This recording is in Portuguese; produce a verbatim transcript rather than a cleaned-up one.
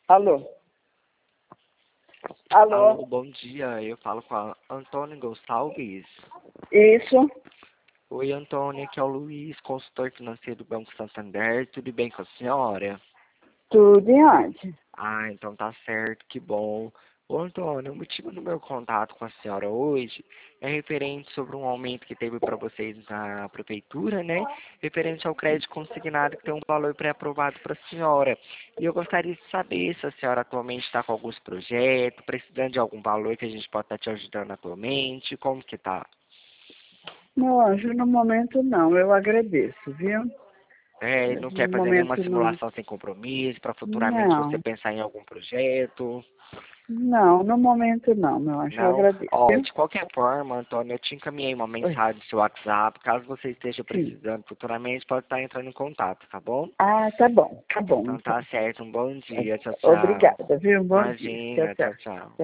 Alô? Alô? Alô, bom dia. Eu falo com a Antônia Gonçalves. Isso? Oi, Antônia, aqui é o Luiz, consultor financeiro do Banco Santander. Tudo bem com a senhora? Tudo em ordem. Ah, então tá certo, que bom. Ô, Antônia, o motivo do meu contato com a senhora hoje é referente sobre um aumento que teve para vocês na prefeitura, né? Referente ao crédito consignado que tem um valor pré-aprovado para a senhora. E eu gostaria de saber se a senhora atualmente está com alguns projetos, precisando de algum valor que a gente possa estar te ajudando atualmente, como que tá? Meu anjo, no momento não, eu agradeço, viu? É, não No quer fazer nenhuma momento não. simulação sem compromisso, para futuramente você Não, pensar em algum projeto? não, no momento não, meu anjo, eu Não? agradeço, Ó, viu? de qualquer forma, Antônio, eu te encaminhei uma Oi, mensagem no seu WhatsApp. Caso você esteja sim. precisando futuramente, pode estar entrando em contato, tá bom? Ah, tá bom, tá bom, Então então. tá certo. Um bom dia. Tchau, tchau. Obrigada, viu? Um bom dia. Tchau, Imagina. tchau. Tchau, tchau.